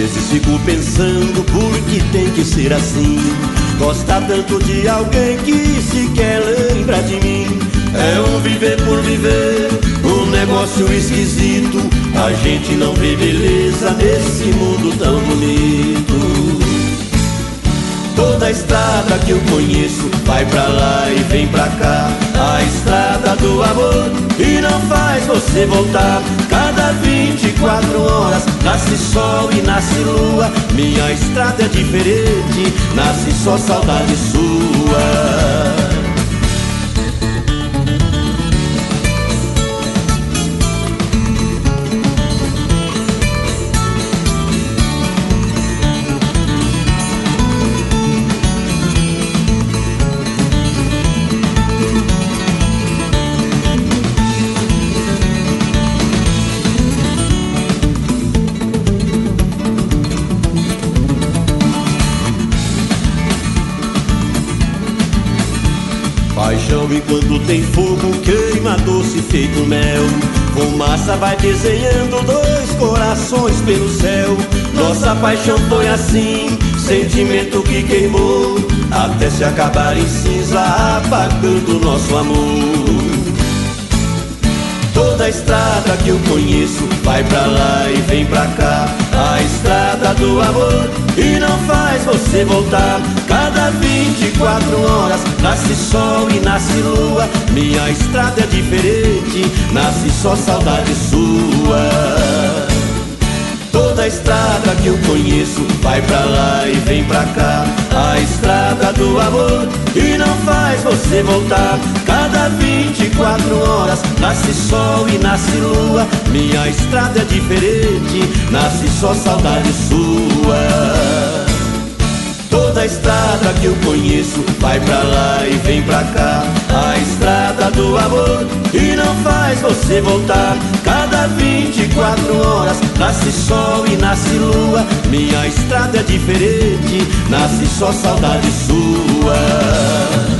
vezes fico pensando por que tem que ser assim. Gosta tanto de alguém que sequer lembra de mim. É um viver por viver, um negócio esquisito. A gente não vê beleza nesse mundo tão bonito. Toda a estrada que eu conheço vai pra lá e vem pra cá. A estrada do amor e não faz você voltar. Cada 24 horas nasce sol e nasce lua. Minha estrada é diferente, nasce só saudade sua. Paixão enquanto tem fogo, queima doce feito mel. Fumaça vai desenhando dois corações pelo céu. Nossa paixão foi assim, sentimento que queimou, até se acabar em cinza, apagando nosso amor. Toda a estrada que eu conheço vai pra lá e vem pra cá. A estrada do amor e não faz você voltar. Cada 24 horas nasce sol e nasce lua. Minha estrada é diferente, nasce só saudade sua. Toda a estrada que eu conheço vai pra lá e vem pra cá. A estrada do amor e não faz você voltar. Cada 24 horas nasce sol e nasce lua. Minha estrada é diferente, nasce só saudade sua. Toda a estrada que eu conheço vai pra lá e vem pra cá. A estrada do amor e não faz você voltar. Cada 24 horas nasce sol e nasce lua. Minha estrada é diferente, nasce só saudade sua.